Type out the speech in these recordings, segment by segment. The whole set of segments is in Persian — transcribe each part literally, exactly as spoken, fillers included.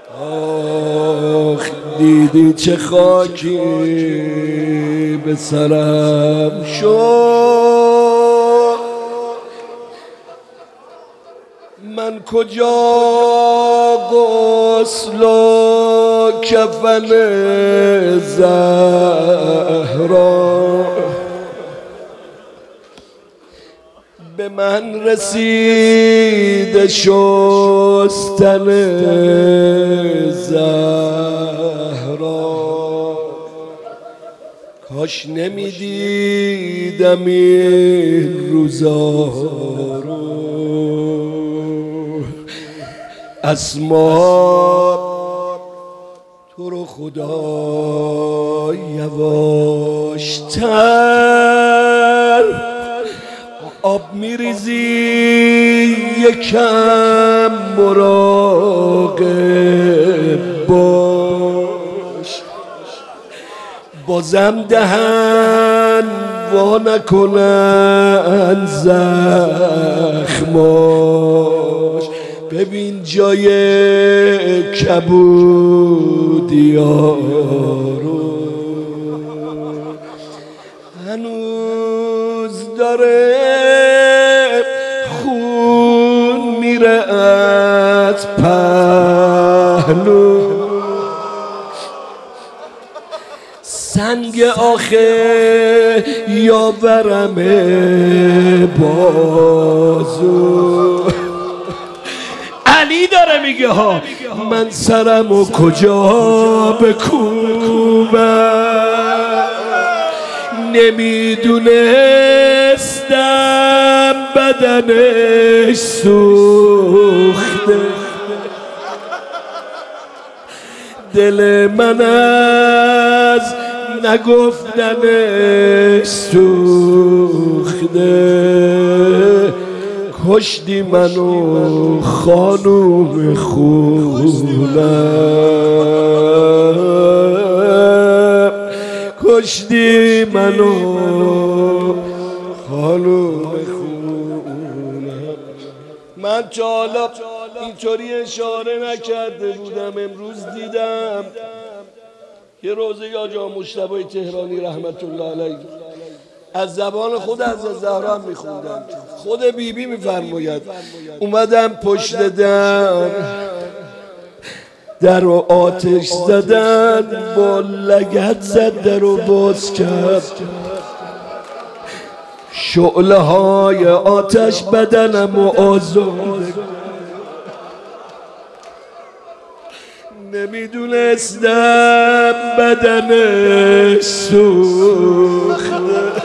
آخ دیدی چه خاکی به سرم شد، من کجا غسل و کفن زهرا، به من رسید شستن زهرا، کاش نمیدیدم این روزا رو. اسما تو رو خدا یواشتر، آب میریزی یکم مراقب باش، بازم دهن وا نکنن زخماش، ببین جای کبودیا رو هنوز داره خون میره از پهلو، سنگ آخه یاورم بازو. علی داره میگه ها من سرمو کجا بکوبم، نمیدونستم بدنش سوخته، دل من از نگفتنش سوخته، کشتی منو خانوم خونم، کشتی منو خانوم خونم. من تا حالا اینطوری اشاره نکرده بودم، امروز دیدم یه روزه یا جا مجتبی تهرانی رحمت الله علیه از زبان خود از زهرا هم میخوندن، خود بی بی میفرماید اومدم پشت در در رو آتش زدن، با لگد زد در رو باز کرد، شعله های آتش بدنم و آزرده، نمیدونستم بدنش سوخته،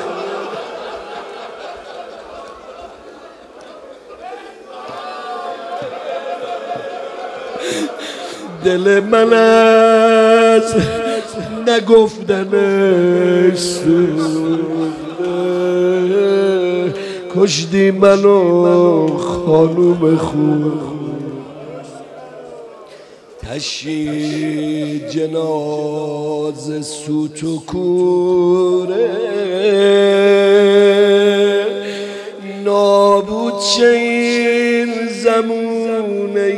دل من از نگفتنش سوخته، کشتی منو خانوم خوب، تشی جناز سوت و کوره، نابود چه این زمونه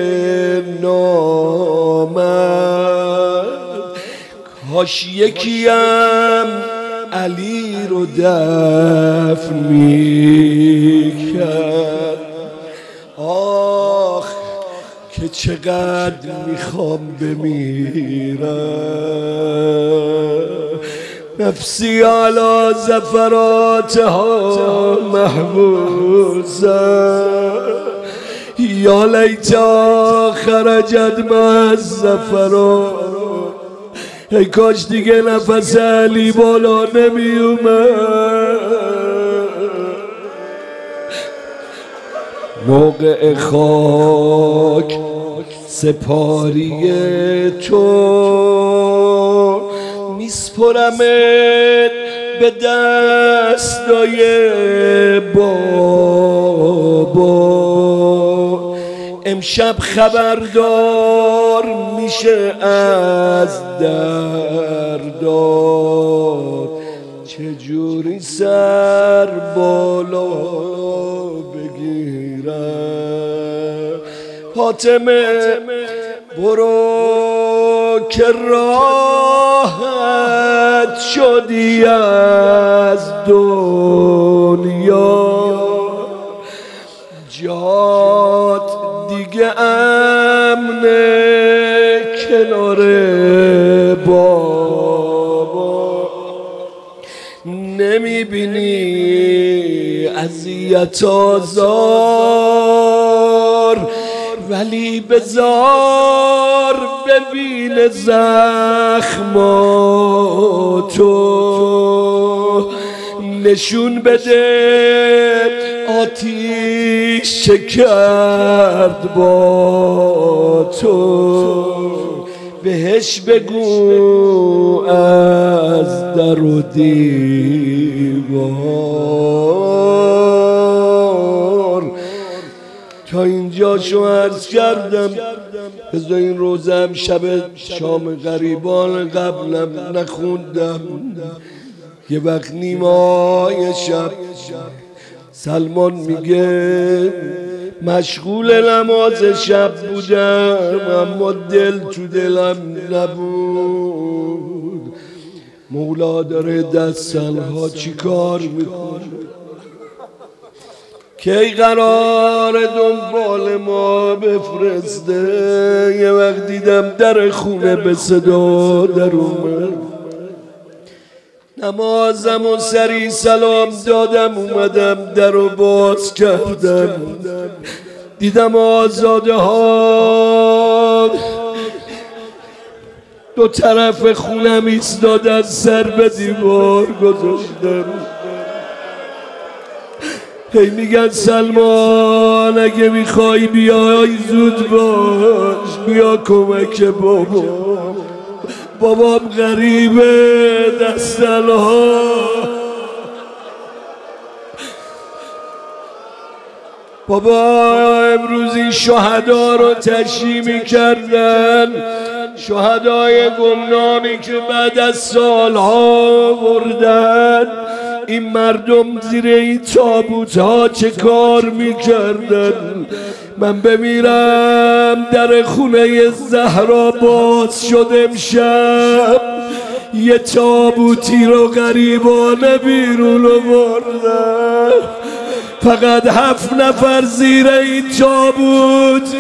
نامرد، کاش یکیم علی رو دفن میکرد. آخ که چقدر میخوام بمیرم، نفسی علی زفراتها محبوسه، یا لیتا خرجت مع الزفرات، ای کاش دیگه نفس علی بالا نمی اومد. موقع خاک سپاری تو میسپرمت به دستای بابا، امشب خبردار میشه از دردات، چجوری سر بالا بگیرم. فاطمه برو که راحت شدی از دنیا، جات دیگه امنه کنار بابا. نمیبینی اذیت آزار، ولی بذار ببین زخماتو، نشون بده آتیش چه کرد با تو. بهش بگو از در و دیوار. تا اینجا شو عرض کردم، بذار این روزم شب شام غریبان قبلم نخوندم. یه وقت نیمای شب سلمان میگه مشغول نماز شب بودم، اما دل تو دلم نبود. مولا داره دستنها چی کار میکنه؟ کی قرار دنبال ما بفرسته؟ یه وقت دیدم در خونه به صدا در اومد، نمازم و سری سلام دادم، اومدم در رو باز کردم، دیدم آزاده ها دو طرف خونم ایستادن، سر به دیوار گذاشتم. هی میگن سلمان اگه میخوای بیای زود باش، بیا کمک بابا، بابام غریبه دستنها. بابا امروز این شهدا رو تشییع میکردن، شهدای گمنامی که بعد از سالها بردن. این مردم زیر این تابوت ها چه کار میکردن؟ من بمیرم در خونه زهرا باز شد امشب، یه تابوتی رو غریبانه بیرون آوردن، فقط هفت نفر زیر این تابوت.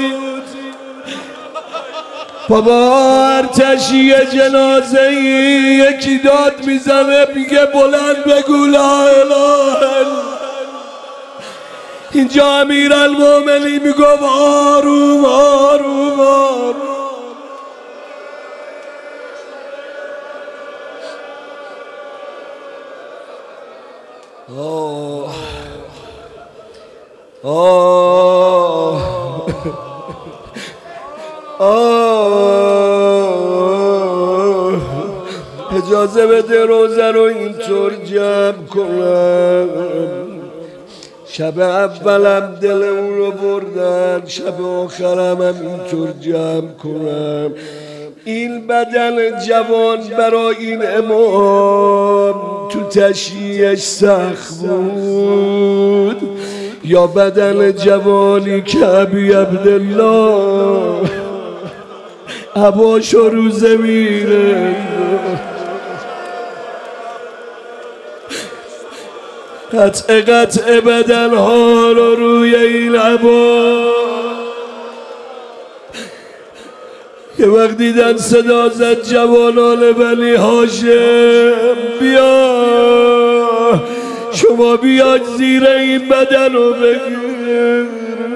بابا ارتشی جنازه یکی داد میزنه میگه بلند بگو لا اله الا. اینجا امیرالمومنین میگه آروم آروم آروم. آه آه آه اجازه بده روزه رو اینطور جمع کنم. شب اولم دل اون رو بردن، شب آخرم هم اینطور جمع کنم. این بدن جوان برای این امام تو تشییعش سخت بود، یا بدن جوانی که ابی عبدالله عباشو رو زمینه قطع قطع بدن ها رو روی این عبا. یه وقت دیدن صدا زد جوانان بنی هاشم بیا، شما بیاید زیر این بدن رو بگیر.